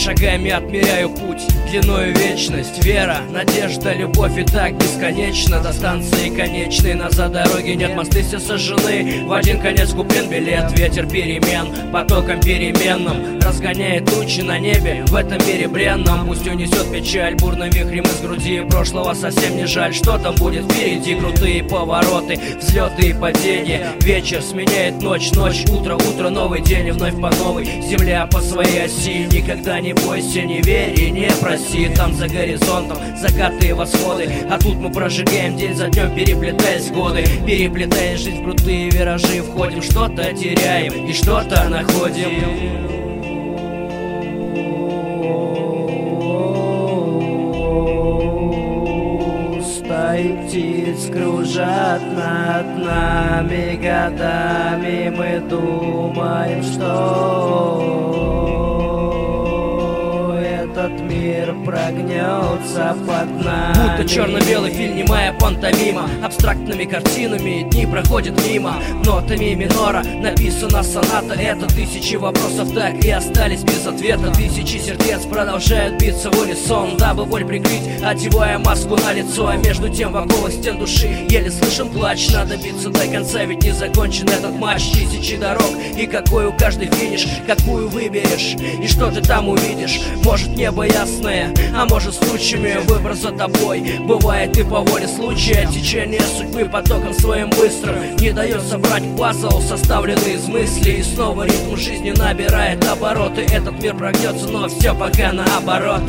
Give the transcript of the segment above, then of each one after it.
шагами отмеряю путь, длиною вечность. Вера, надежда, любовь и так бесконечно. До станции конечной назад дороги нет, мосты все сожжены. В один конец куплен билет, ветер перемен потоком переменным разгоняет тучи на небе в этом мире бренном. Пусть унесет печаль бурным вихрем из груди, прошлого совсем не жаль. Что там будет впереди? Крутые повороты, взлеты и падения. Вечер сменяет ночь, ночь, утро, утро, новый день и вновь по новой. Земля по своей оси, никогда не бойся, не верь и не проси. Там за горизонтом закаты и восходы, а тут мы прожигаем день за днем, переплетаясь годы. Переплетая жизнь в крутые виражи, входим, что-то теряем и что-то находим. Птиц кружат над нами годами, мы думаем, что этот мир прогнется под нами. Будто черно-белый фильм, немая пантомима, абстрактными картинами дни проходят мимо. Нотами минора написана соната. Это тысячи вопросов так и остались без ответа. Тысячи сердец продолжают биться в унисон, дабы боль прикрыть, одевая маску на лицо. А между тем в оковах стен души еле слышен плач. Надо биться до конца, ведь не закончен этот матч. Тысячи дорог, и какой у каждой финиш, какую выберешь, и что ты там увидишь. Может небо ясное, а может с тучами. Выбор за тобой, бывает и по воле случая. Течение судьбы потоком своим быстрым не дает собрать пазл, составленный из мыслей. И снова ритм жизни набирает обороты. Этот мир прогнется, но все пока наоборот.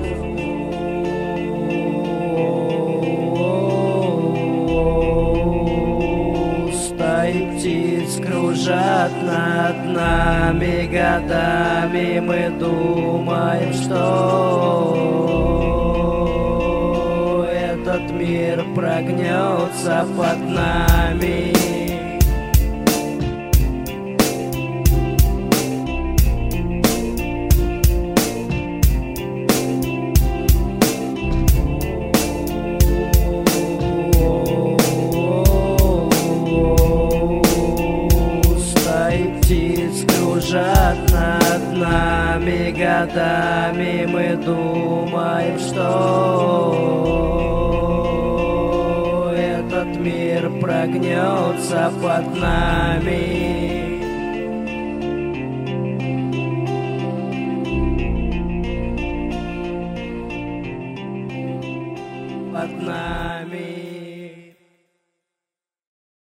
Птиц кружат над нами годами, мы думаем, что этот мир прогнется под нами. Птиц кружат над нами годами, мы думаем, что этот мир прогнется под нами. Под нами.